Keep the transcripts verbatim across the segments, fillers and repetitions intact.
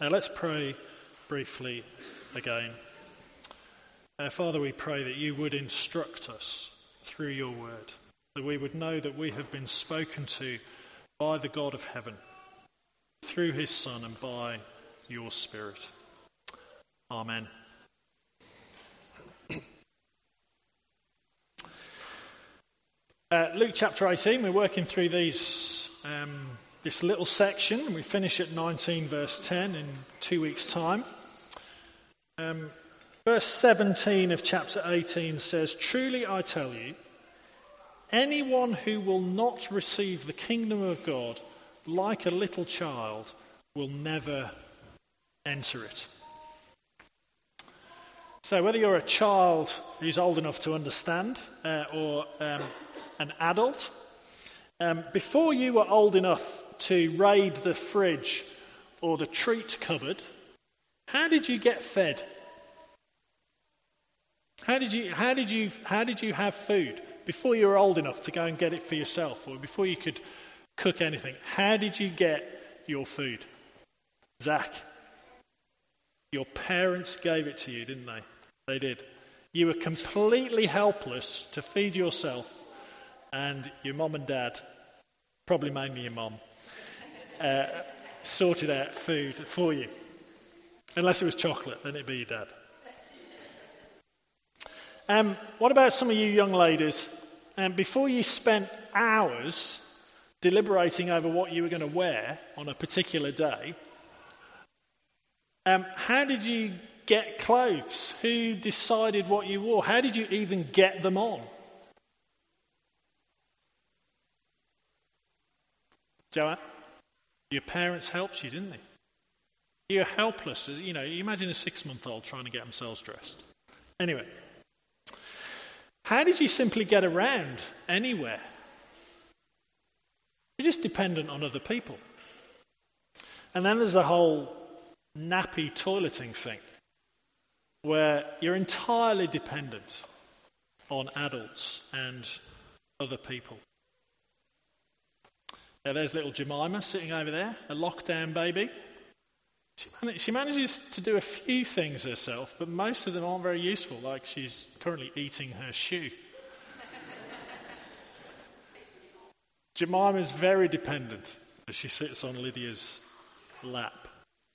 Now let's pray briefly again. Uh, Father, we pray that you would instruct us through your word, that we would know that we have been spoken to by the God of heaven, through his Son and by your Spirit. Amen. Uh, Luke chapter eighteen, we're working through these um, this little section, and we finish at nineteen verse ten in two weeks' time. Um, verse seventeen of chapter eighteen says, "Truly I tell you, anyone who will not receive the kingdom of God like a little child will never enter it." So whether you're a child who's old enough to understand uh, or um, an adult, um, before you were old enough to raid the fridge or the treat cupboard, how did you get fed? How did you how did you how did you have food before you were old enough to go and get it for yourself, or before you could cook anything? How did you get your food? Zach, your parents gave it to you, didn't they? They did. You were completely helpless to feed yourself, and your mum and dad, probably mainly your mum, uh, sorted out food for you. Unless it was chocolate, then it'd be your dad. Um, what about some of you young ladies? Um, before you spent hours deliberating over what you were going to wear on a particular day, um, how did you get clothes? Who decided what you wore? How did you even get them on? Joanne, your parents helped you, didn't they? You're helpless. You know, you imagine a six-month-old trying to get themselves dressed. Anyway, how did you simply get around anywhere? You're just dependent on other people. And then there's the whole nappy toileting thing, where you're entirely dependent on adults and other people. Now there's little Jemima sitting over there, a lockdown baby. She, man- she manages to do a few things herself, but most of them aren't very useful, like she's currently eating her shoe. Jemima's very dependent as she sits on Lydia's lap.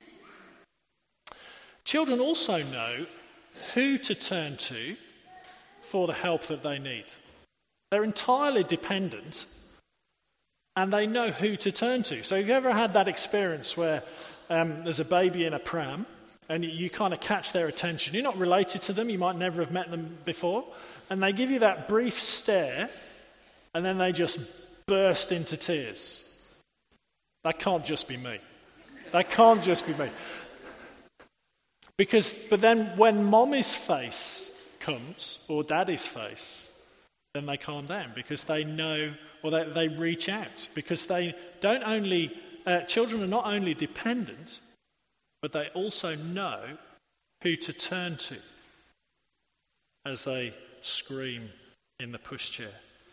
Children also know who to turn to for the help that they need. They're entirely dependent, and they know who to turn to. So have you ever had that experience where um, there's a baby in a pram, and you, you kind of catch their attention? You're not related to them, you might never have met them before, and they give you that brief stare, and then they just burst into tears. That can't just be me. That can't just be me. Because, but then when mommy's face comes, or daddy's face, then they calm down because they know, or they, they reach out. Because they don't only, uh, children are not only dependent, but they also know who to turn to as they scream in the pushchair.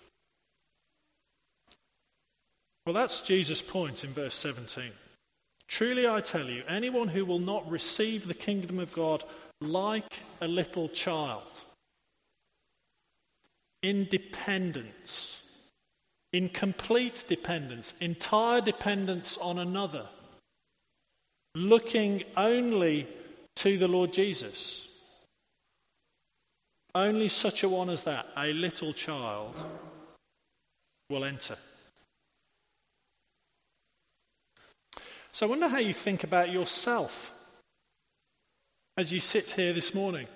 Well, that's Jesus' point in verse seventeen. "Truly I tell you, anyone who will not receive the kingdom of God like a little child," in dependence, in complete dependence, entire dependence on another, looking only to the Lord Jesus, only such a one as that, a little child, will enter. So I wonder how you think about yourself as you sit here this morning.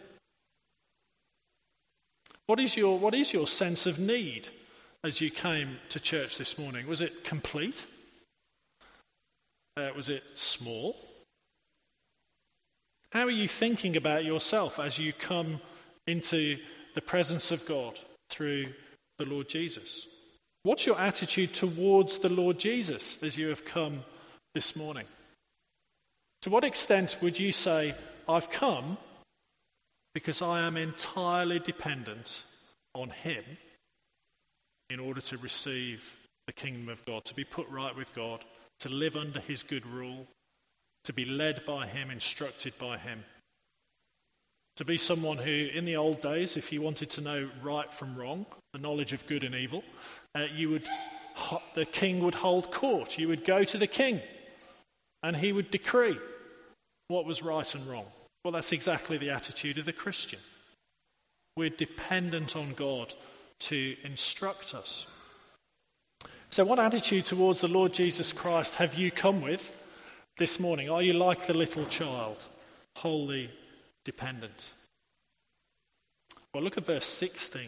What is your, what is your sense of need as you came to church this morning? Was it complete? Uh, was it small? How are you thinking about yourself as you come into the presence of God through the Lord Jesus? What's your attitude towards the Lord Jesus as you have come this morning? To what extent would you say, I've come because I am entirely dependent on him in order to receive the kingdom of God, to be put right with God, to live under his good rule, to be led by him, instructed by him. To be someone who, in the old days, if you wanted to know right from wrong, the knowledge of good and evil, uh, you would, the king would hold court. You would go to the king, and he would decree what was right and wrong. Well, that's exactly the attitude of the Christian. We're dependent on God to instruct us. So what attitude towards the Lord Jesus Christ have you come with this morning? Are you like the little child, wholly dependent? Well, look at verse sixteen.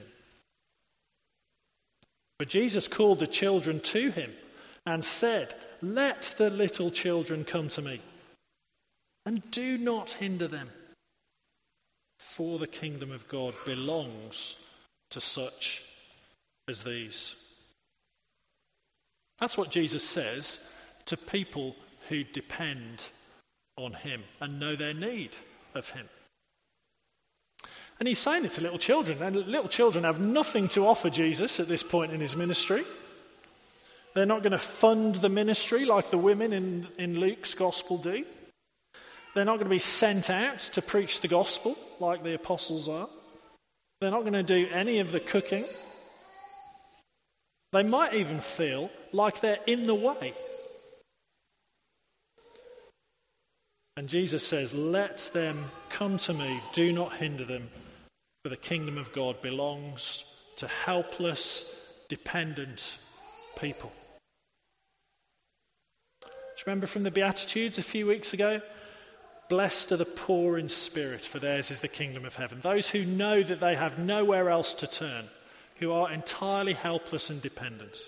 But Jesus called the children to him and said, "Let the little children come to me, and do not hinder them, for the kingdom of God belongs to such as these." That's what Jesus says to people who depend on him and know their need of him. And he's saying it to little children, and little children have nothing to offer Jesus at this point in his ministry. They're not going to fund the ministry like the women in, in Luke's gospel do. They're not going to be sent out to preach the gospel like the apostles are. They're not going to do any of the cooking. They might even feel like they're in the way. And Jesus says, "Let them come to me, do not hinder them, for the kingdom of God belongs to helpless, dependent people." Do you remember from the Beatitudes a few weeks ago? Blessed are the poor in spirit, for theirs is the kingdom of heaven. Those who know that they have nowhere else to turn, who are entirely helpless and dependent.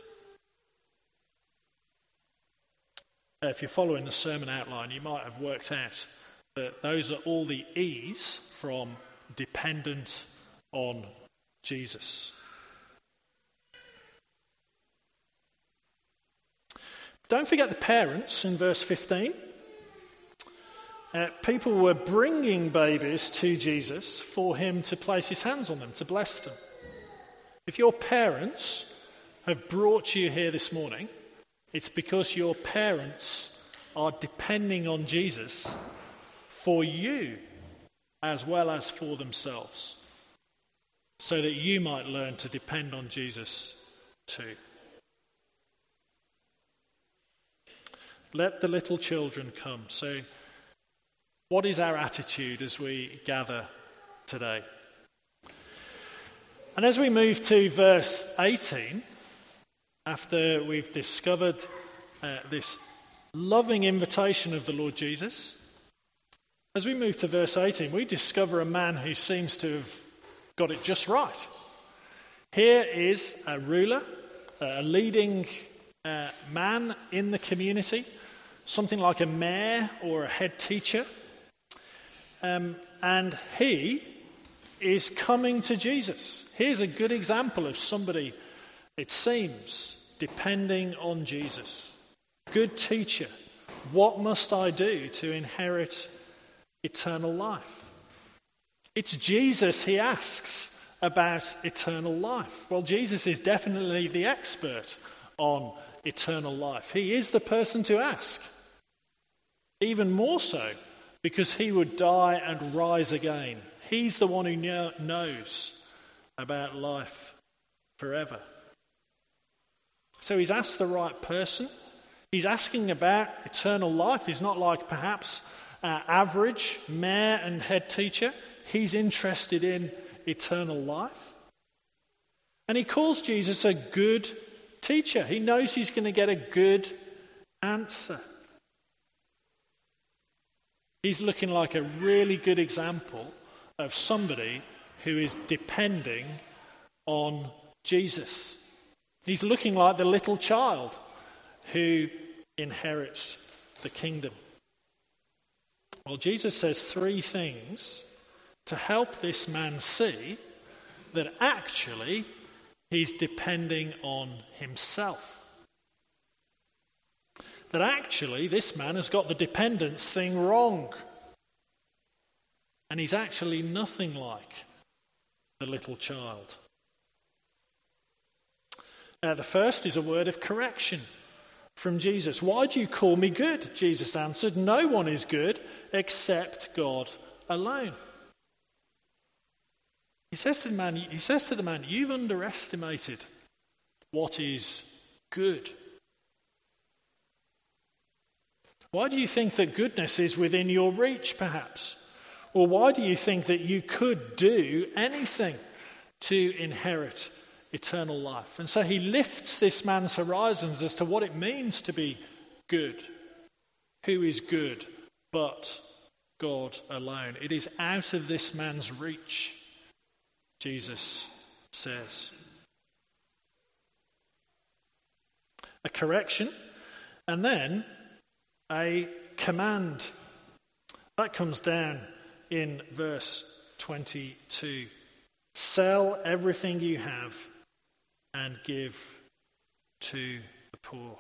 If you're following the sermon outline, you might have worked out that those are all the E's from dependent on Jesus. Don't forget the parents in verse fifteen. Uh, people were bringing babies to Jesus for him to place his hands on them, to bless them. If your parents have brought you here this morning, it's because your parents are depending on Jesus for you as well as for themselves, so that you might learn to depend on Jesus too. Let the little children come. So, what is our attitude as we gather today? And as we move to verse eighteen, after we've discovered uh, this loving invitation of the Lord Jesus, as we move to verse eighteen, we discover a man who seems to have got it just right. Here is a ruler, a leading uh, man in the community, something like a mayor or a head teacher. Um, and he is coming to Jesus. Here's a good example of somebody, it seems, depending on Jesus. Good teacher, what must I do to inherit eternal life? It's Jesus he asks about eternal life. Well, Jesus is definitely the expert on eternal life. He is the person to ask. Even more so because he would die and rise again. He's the one who know, knows about life forever. So he's asked the right person. He's asking about eternal life. He's not like perhaps uh, average mayor and head teacher. He's interested in eternal life. And he calls Jesus a good teacher. He knows he's going to get a good answer. He's looking like a really good example of somebody who is depending on Jesus. He's looking like the little child who inherits the kingdom. Well, Jesus says three things to help this man see that actually he's depending on himself. That actually this man has got the dependence thing wrong. And he's actually nothing like the little child. Now, the first is a word of correction. from Jesus. "Why do you call me good?" Jesus answered. "No one is good except God alone." He says to the man, he says to the man, "You've underestimated what is good." Why do you think that goodness is within your reach, perhaps? Or why do you think that you could do anything to inherit eternal life? And so he lifts this man's horizons as to what it means to be good. Who is good but God alone? It is out of this man's reach, Jesus says. A correction, and then a command. That comes down in verse twenty-two. "Sell everything you have and give to the poor."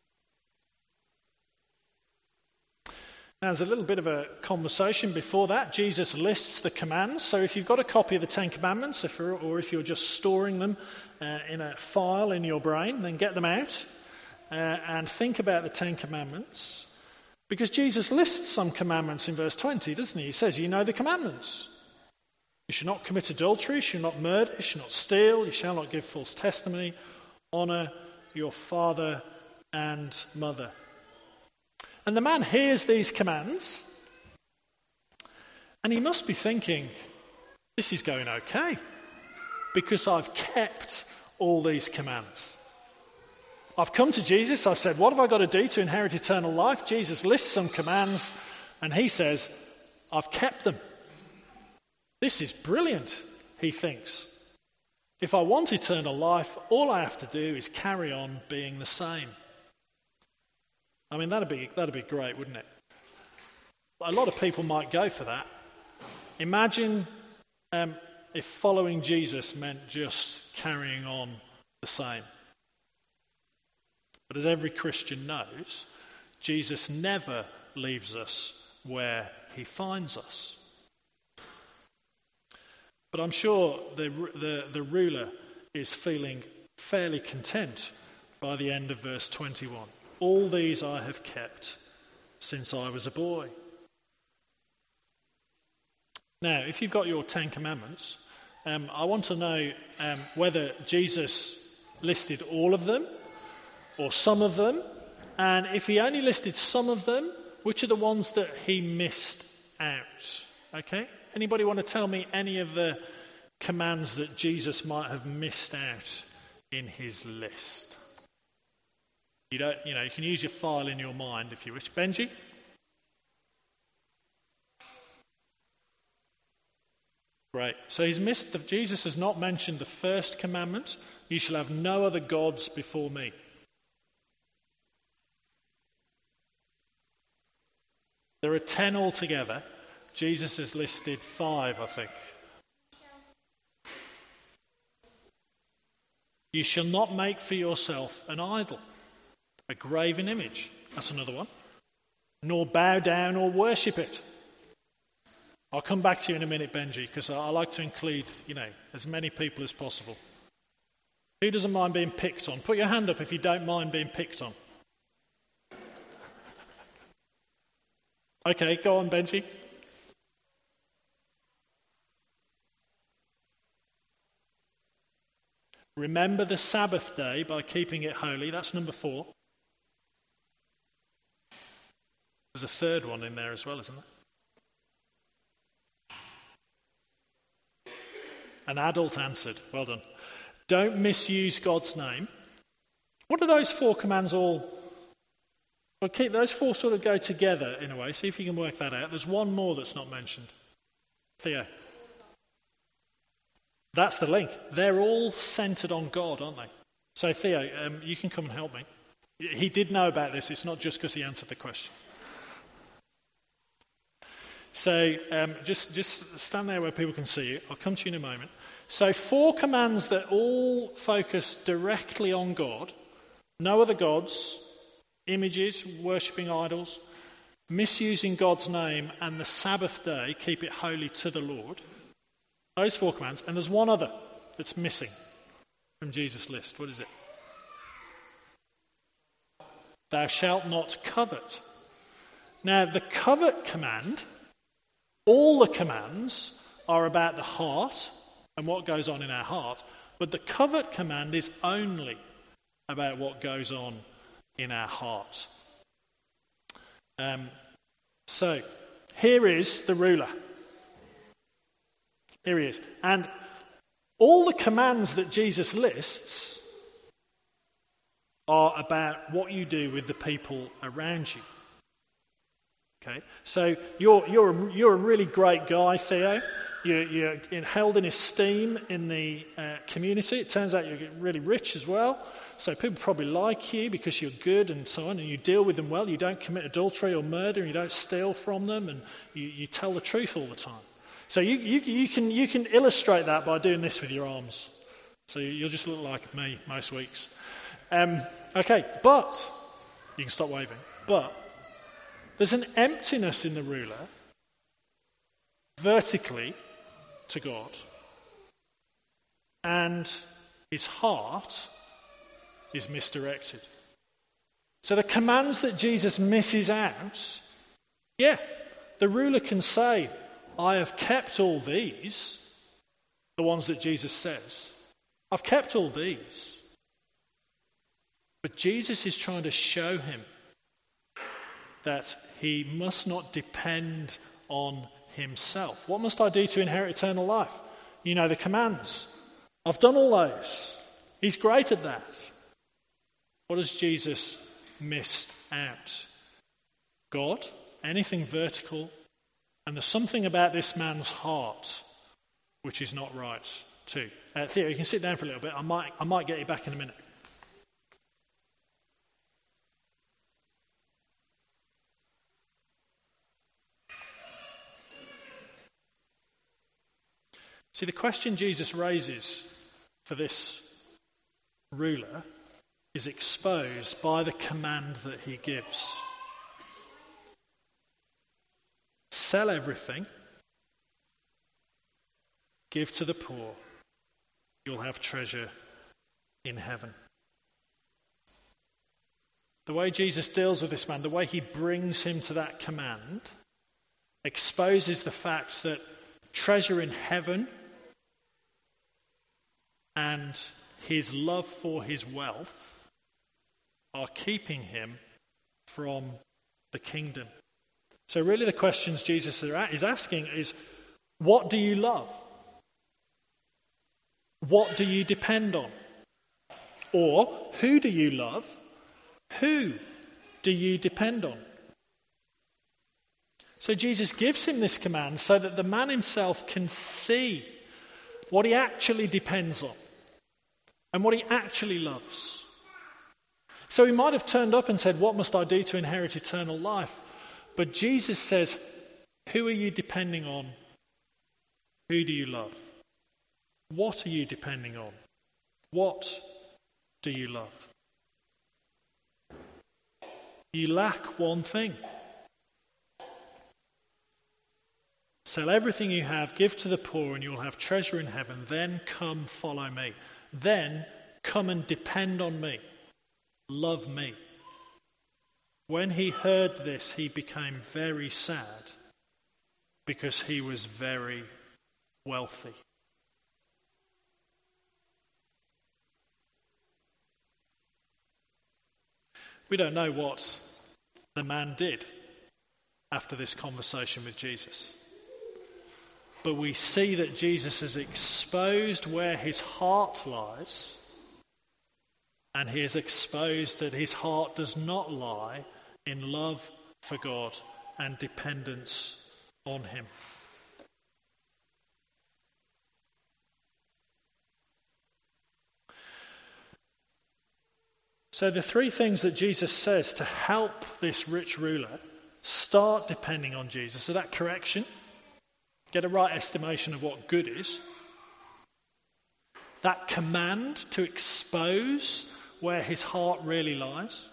Now, there's a little bit of a conversation before that. Jesus lists the commands. So if you've got a copy of the Ten Commandments, if you're, or if you're just storing them uh, in a file in your brain, then get them out uh, and think about the Ten Commandments. Because Jesus lists some commandments in verse twenty, doesn't he? He says, you know the commandments. You shall not commit adultery, you shall not murder, you shall not steal, you shall not give false testimony, honour your father and mother. And the man hears these commands, and he must be thinking, this is going okay, because I've kept all these commands. I've come to Jesus, I've said, what have I got to do to inherit eternal life? Jesus lists some commands, and he says, I've kept them. This is brilliant, he thinks. If I want eternal life, all I have to do is carry on being the same. I mean, that'd be, that'd be great, wouldn't it? A lot of people might go for that. Imagine um, if following Jesus meant just carrying on the same. But as every Christian knows, Jesus never leaves us where he finds us. But I'm sure the, the, the ruler is feeling fairly content by the end of verse twenty-one. All these I have kept since I was a boy. Now, if you've got your Ten Commandments, um, I want to know um, whether Jesus listed all of them or some of them, and if he only listed some of them, which are the ones that he missed out? Okay? Anybody want to tell me any of the commands that Jesus might have missed out in his list? You don't, you know, you can use your file in your mind if you wish. Benji? Great. So he's missed, the, Jesus has not mentioned the first commandment, you shall have no other gods before me. There are ten altogether. Jesus has listed five, I think. You shall not make for yourself an idol, a graven image. That's another one. Nor bow down or worship it. I'll come back to you in a minute, Benji, because I like to include, you know, as many people as possible. Who doesn't mind being picked on? Put your hand up if you don't mind being picked on. Okay, go on, Benji. Remember the Sabbath day by keeping it holy. That's number four. There's a third one in there as well, isn't there? An adult answered. Well done. Don't misuse God's name. What do those four commands all... Well, keep those four sort of go together in a way. See if you can work that out. There's one more that's not mentioned. Theo. That's the link. They're all centred on God, aren't they? So Theo, um, you can come and help me. He did know about this. It's not just because he answered the question. So um, just, just stand there where people can see you. I'll come to you in a moment. So four commands that all focus directly on God. No other gods. Images, worshipping idols, misusing God's name, and the Sabbath day, keep it holy to the Lord. Those four commands. And there's one other that's missing from Jesus' list. What is it? thou shalt not covet. Now, the covet command, all the commands are about the heart and what goes on in our heart, but the covet command is only about what goes on in our heart. Um, so, here is the ruler. Here he is. And all the commands that Jesus lists are about what you do with the people around you. Okay, so you're you're a, you're a really great guy, Theo. You're, you're in, held in esteem in the uh, community. It turns out you're really rich as well. So people probably like you because you're good and so on, and you deal with them well. You don't commit adultery or murder, and you don't steal from them, and you, you tell the truth all the time. So you, you you can you can illustrate that by doing this with your arms. So you'll just look like me most weeks. Um, okay, but you can stop waving. But there's an emptiness in the ruler, vertically to God, and his heart is misdirected. So the commands that Jesus misses out, yeah, the ruler can say, I have kept all these, the ones that Jesus says. I've kept all these. But Jesus is trying to show him that he must not depend on himself. What must I do to inherit eternal life? You know the commands. I've done all those. He's great at that. What has Jesus missed out? God, anything vertical, and there's something about this man's heart which is not right too. Uh, Theo, you can sit down for a little bit. I might, I might get you back in a minute. See, the question Jesus raises for this ruler is exposed by the command that he gives. Sell everything, give to the poor, you'll have treasure in heaven. The way Jesus deals with this man, the way he brings him to that command, exposes the fact that treasure in heaven and his love for his wealth are keeping him from the kingdom. So really the questions Jesus is asking is, what do you love? What do you depend on? Or, who do you love? Who do you depend on? So Jesus gives him this command so that the man himself can see what he actually depends on and what he actually loves. So he might have turned up and said, what must I do to inherit eternal life? But Jesus says, who are you depending on? Who do you love? What are you depending on? What do you love? You lack one thing. Sell everything you have, give to the poor, and you will have treasure in heaven. Then come follow me. Then come and depend on me. Love me. When he heard this, he became very sad because he was very wealthy. We don't know what the man did after this conversation with Jesus. But we see that Jesus has exposed where his heart lies, and he has exposed that his heart does not lie in love for God and dependence on him. So the three things that Jesus says to help this rich ruler start depending on Jesus. So that correction, get a right estimation of what good is. That command to expose where his heart really lies.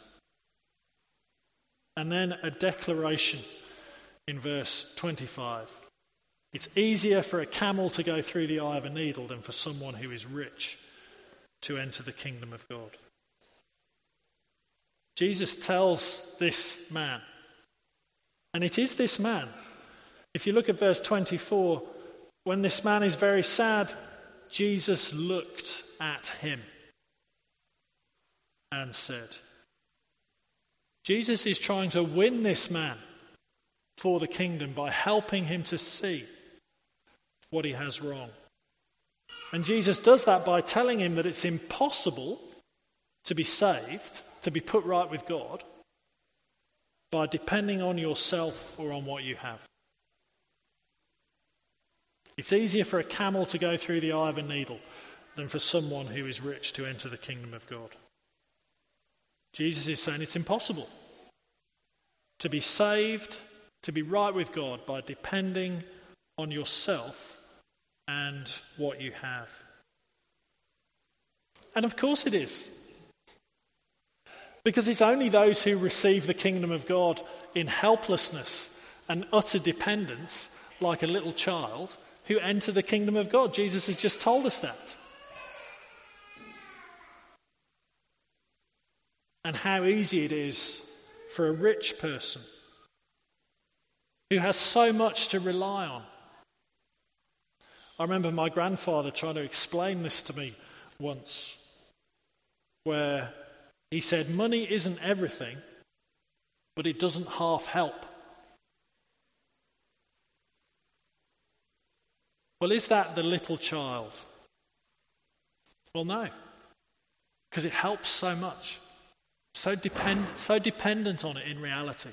And then a declaration in verse twenty-five. It's easier for a camel to go through the eye of a needle than for someone who is rich to enter the kingdom of God. Jesus tells this man, and it is this man. If you look at verse twenty-four, when this man is very sad, Jesus looked at him and said. Jesus is trying to win this man for the kingdom by helping him to see what he has wrong. And Jesus does that by telling him that it's impossible to be saved, to be put right with God, by depending on yourself or on what you have. It's easier for a camel to go through the eye of a needle than for someone who is rich to enter the kingdom of God. Jesus is saying it's impossible to be saved, to be right with God by depending on yourself and what you have. And of course it is. Because it's only those who receive the kingdom of God in helplessness and utter dependence, like a little child, who enter the kingdom of God. Jesus has just told us that. And how easy it is for a rich person who has so much to rely on. I remember my grandfather trying to explain this to me once, where he said, money isn't everything, but it doesn't half help. Well, is that the little child? Well, no, because it helps so much. So depend, so dependent on it in reality.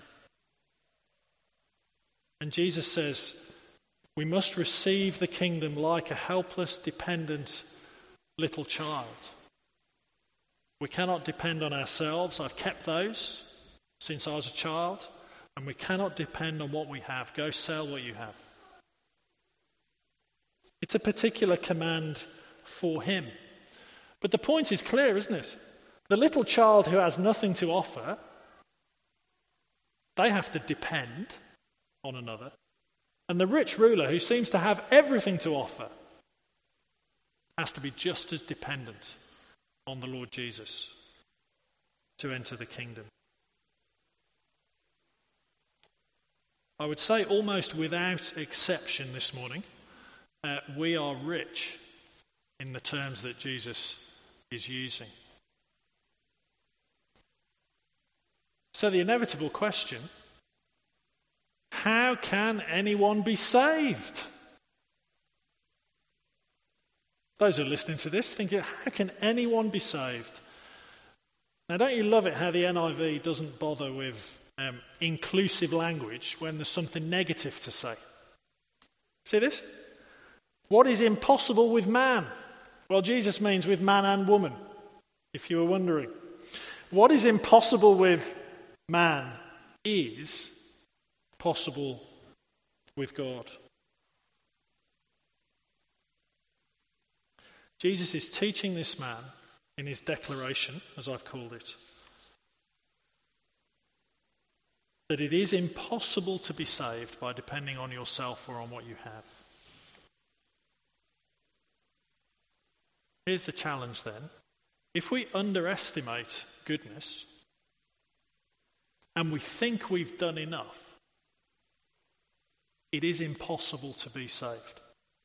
And Jesus says, we must receive the kingdom like a helpless, dependent little child. We cannot depend on ourselves. I've kept those since I was a child. And we cannot depend on what we have. Go sell what you have. It's a particular command for him. But the point is clear, isn't it? The little child who has nothing to offer, they have to depend on another. And the rich ruler who seems to have everything to offer has to be just as dependent on the Lord Jesus to enter the kingdom. I would say almost without exception this morning, uh, we are rich in the terms that Jesus is using. So the inevitable question, how can anyone be saved? Those who are listening to this thinking, how can anyone be saved? Now, don't you love it how the N I V doesn't bother with um, inclusive language when there's something negative to say? See this? What is impossible with man? Well, Jesus means with man and woman, if you were wondering. What is impossible with man is possible with God. Jesus is teaching this man in his declaration, as I've called it, that it is impossible to be saved by depending on yourself or on what you have. Here's the challenge then. If we underestimate goodness and we think we've done enough, it is impossible to be saved.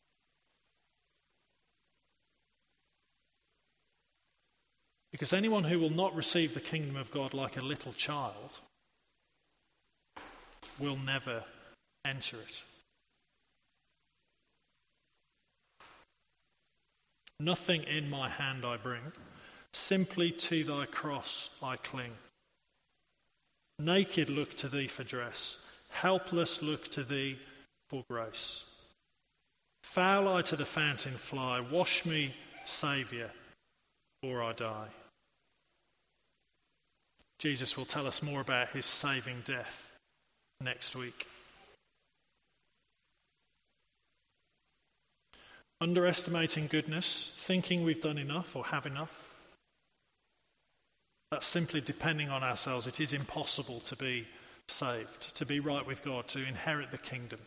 Because anyone who will not receive the kingdom of God like a little child will never enter it. Nothing in my hand I bring, simply to thy cross I cling. Naked look to thee for dress, helpless look to thee for grace. Foul I to the fountain fly, wash me, Saviour, or I die. Jesus will tell us more about his saving death next week. Underestimating goodness, thinking we've done enough or have enough, that's simply depending on ourselves. It is impossible to be saved, to be right with God, to inherit the kingdom.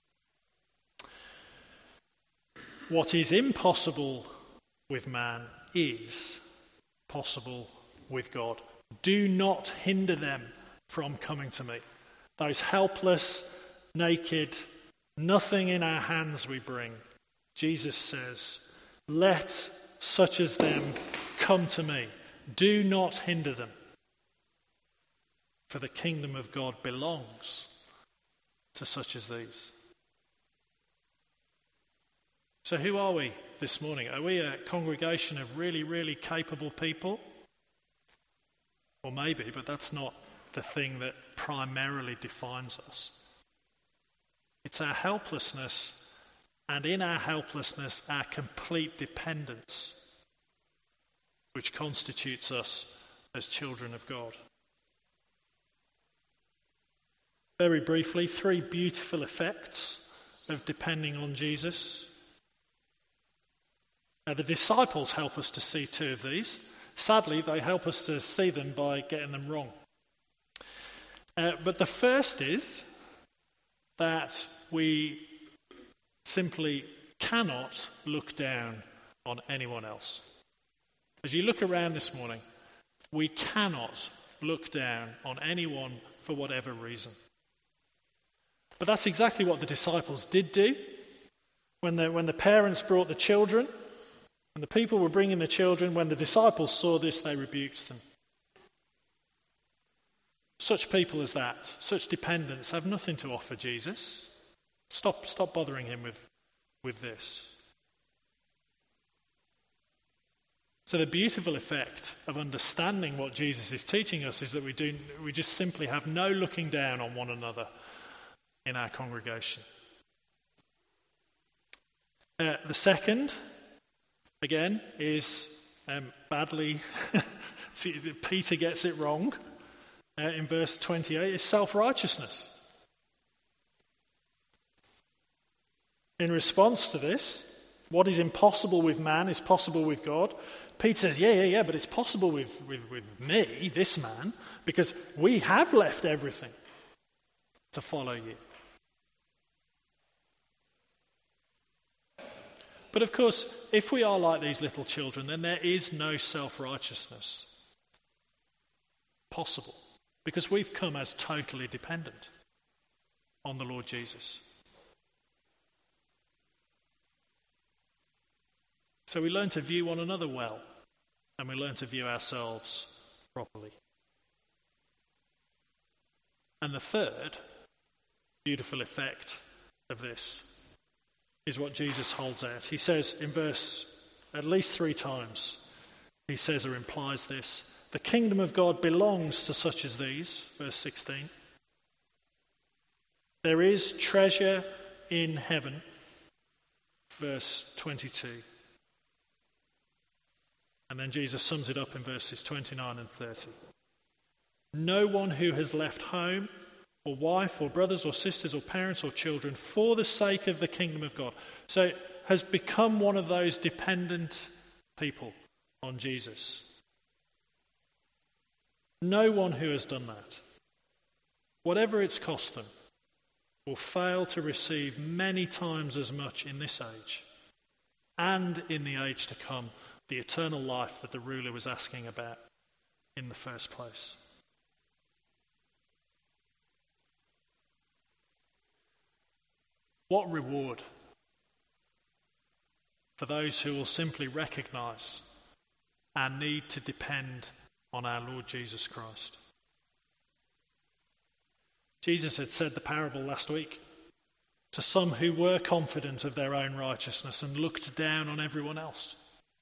What is impossible with man is possible with God. Do not hinder them from coming to me. Those helpless, naked, nothing in our hands we bring. Jesus says, let such as them come to me. Do not hinder them. For the kingdom of God belongs to such as these. So who are we this morning? Are we a congregation of really, really capable people? Or maybe, but that's not the thing that primarily defines us. It's our helplessness, and in our helplessness, our complete dependence, which constitutes us as children of God. Very briefly, three beautiful effects of depending on Jesus. Now, the disciples help us to see two of these. Sadly, they help us to see them by getting them wrong. Uh, but the first is that we simply cannot look down on anyone else. As you look around this morning, we cannot look down on anyone for whatever reason. But that's exactly what the disciples did do. When the, when the parents brought the children, and the people were bringing the children, when the disciples saw this, they rebuked them. Such people as that, such dependents, have nothing to offer Jesus. Stop, stop bothering him with, with this. So the beautiful effect of understanding what Jesus is teaching us is that we do we just simply have no looking down on one another in our congregation. Uh, the second, again, is um, badly, Peter gets it wrong uh, in verse twenty-eight, is self-righteousness. In response to this, what is impossible with man is possible with God. Peter says, yeah, yeah, yeah, but it's possible with, with, with me, this man, because we have left everything to follow you. But of course, if we are like these little children, then there is no self-righteousness possible, because we've come as totally dependent on the Lord Jesus. So we learn to view one another well, and we learn to view ourselves properly. And the third beautiful effect of this is what Jesus holds out. He says in verse, at least three times, he says or implies this: the kingdom of God belongs to such as these, verse sixteen. There is treasure in heaven, verse twenty-two. And then Jesus sums it up in verses twenty-nine and thirty. No one who has left home or wife or brothers or sisters or parents or children for the sake of the kingdom of God, so has become one of those dependent people on Jesus. No one who has done that, whatever it's cost them, will fail to receive many times as much in this age and in the age to come, the eternal life that the ruler was asking about in the first place. What reward for those who will simply recognize our need to depend on our Lord Jesus Christ. Jesus had said the parable last week to some who were confident of their own righteousness and looked down on everyone else.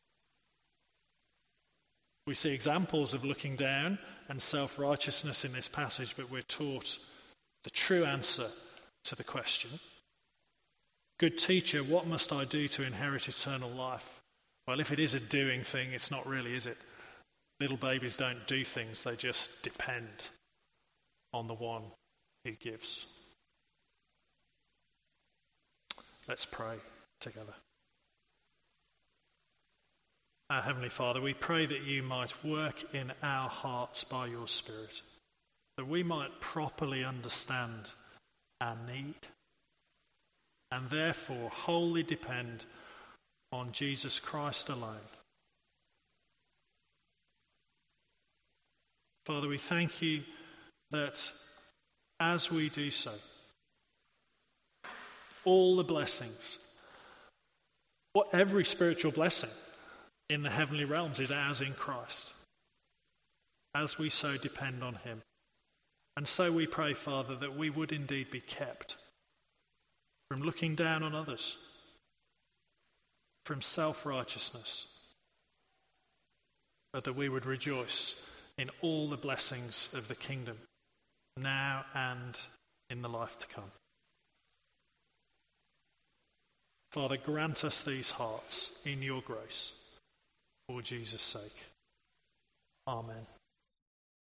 We see examples of looking down and self-righteousness in this passage, but we're taught the true answer to the question, good teacher, what must I do to inherit eternal life? Well, if it is a doing thing, it's not really, is it? Little babies don't do things, they just depend on the one who gives. Let's pray together. Our Heavenly Father, we pray that you might work in our hearts by your Spirit, that we might properly understand our need and therefore wholly depend on Jesus Christ alone. Father, we thank you that as we do so, all the blessings, what every spiritual blessing in the heavenly realms is ours in Christ, as we so depend on him. And so we pray, Father, that we would indeed be kept from looking down on others, from self-righteousness, but that we would rejoice in all the blessings of the kingdom, now and in the life to come. Father, grant us these hearts in your grace, for Jesus' sake. Amen.